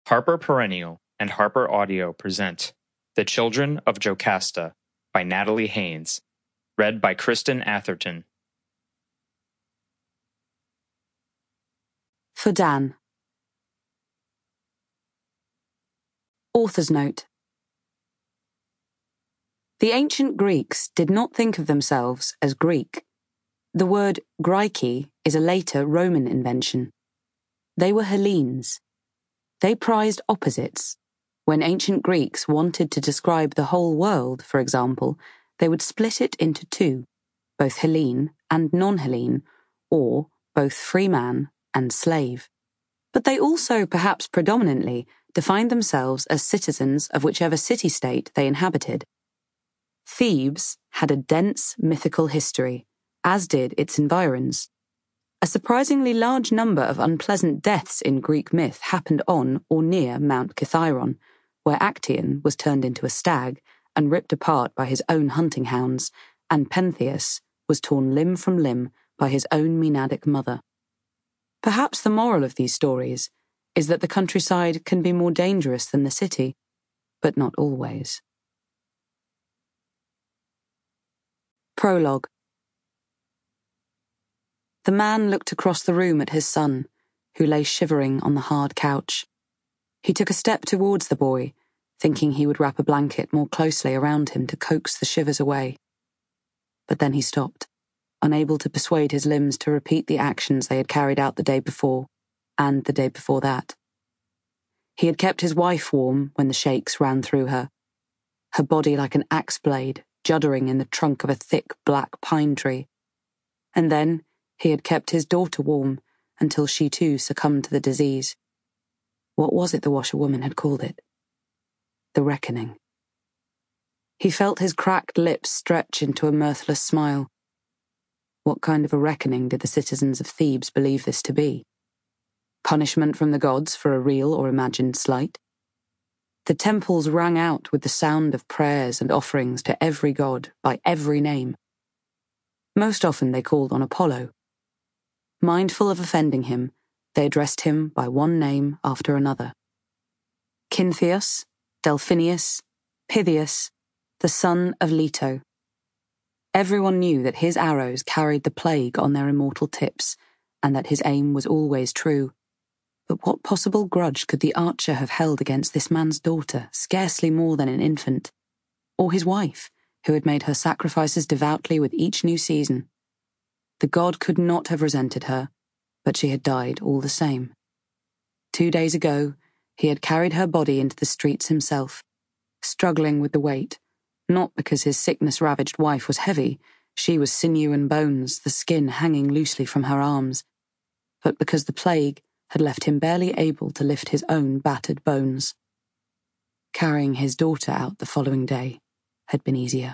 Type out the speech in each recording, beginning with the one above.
Harper Perennial and Harper Audio present The Children of Jocasta by Natalie Haynes, read by Kristen Atherton. For Dan. Author's note. The ancient Greeks did not think of themselves as Greek. The word Graiki is a later Roman invention. They were Hellenes. They prized opposites. When ancient Greeks wanted to describe the whole world, for example, they would split it into two, both Hellene and non-Hellene, or both free man and slave. But they also, perhaps predominantly, defined themselves as citizens of whichever city-state they inhabited. Thebes had a dense mythical history, as did its environs. A surprisingly large number of unpleasant deaths in Greek myth happened on or near Mount Kithaeron, where Actaeon was turned into a stag and ripped apart by his own hunting hounds, and Pentheus was torn limb from limb by his own Menadic mother. Perhaps the moral of these stories is that the countryside can be more dangerous than the city, but not always. Prologue. The man looked across the room at his son, who lay shivering on the hard couch. He took a step towards the boy, thinking he would wrap a blanket more closely around him to coax the shivers away. But then he stopped, unable to persuade his limbs to repeat the actions they had carried out the day before, and the day before that. He had kept his wife warm when the shakes ran through her body like an axe blade juddering in the trunk of a thick black pine tree. And then he had kept his daughter warm until she too succumbed to the disease. What was it the washerwoman had called it? The reckoning. He felt his cracked lips stretch into a mirthless smile. What kind of a reckoning did the citizens of Thebes believe this to be? Punishment from the gods for a real or imagined slight? The temples rang out with the sound of prayers and offerings to every god by every name. Most often they called on Apollo. Mindful of offending him, they addressed him by one name after another. Cynthius, Delphinius, Pythius, the son of Leto. Everyone knew that his arrows carried the plague on their immortal tips, and that his aim was always true. But what possible grudge could the archer have held against this man's daughter, scarcely more than an infant? Or his wife, who had made her sacrifices devoutly with each new season? The god could not have resented her, but she had died all the same. 2 days ago, he had carried her body into the streets himself, struggling with the weight, not because his sickness-ravaged wife was heavy, she was sinew and bones, the skin hanging loosely from her arms, but because the plague had left him barely able to lift his own battered bones. Carrying his daughter out the following day had been easier.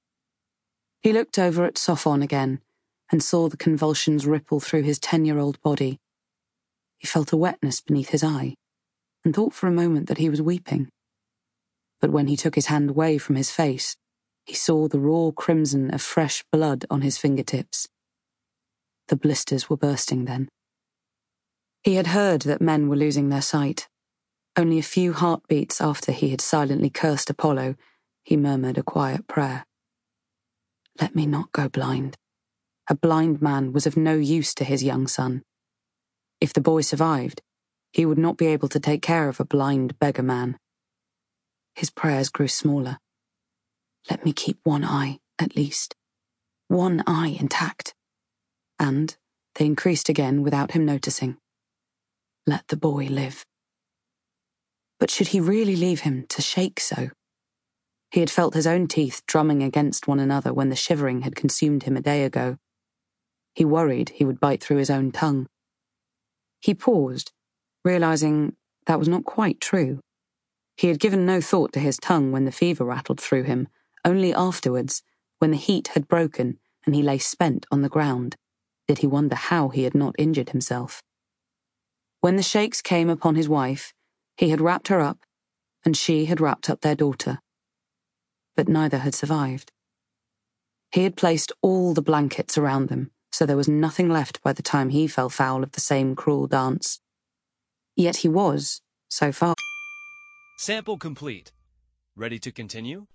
He looked over at Sophon again and saw the convulsions ripple through his 10-year-old body. He felt a wetness beneath his eye and thought for a moment that he was weeping. But when he took his hand away from his face, he saw the raw crimson of fresh blood on his fingertips. The blisters were bursting then. He had heard that men were losing their sight. Only a few heartbeats after he had silently cursed Apollo, he murmured a quiet prayer. Let me not go blind. A blind man was of no use to his young son. If the boy survived, he would not be able to take care of a blind beggar man. His prayers grew smaller. Let me keep one eye, at least. One eye intact. And they increased again without him noticing. Let the boy live. But should he really leave him to shake so? He had felt his own teeth drumming against one another when the shivering had consumed him a day ago. He worried he would bite through his own tongue. He paused, realizing that was not quite true. He had given no thought to his tongue when the fever rattled through him. Only afterwards, when the heat had broken and he lay spent on the ground, did he wonder how he had not injured himself. When the shakes came upon his wife, he had wrapped her up, and she had wrapped up their daughter. But neither had survived. He had placed all the blankets around them, so there was nothing left by the time he fell foul of the same cruel dance. Yet he was, so far, Sample complete. Ready to continue?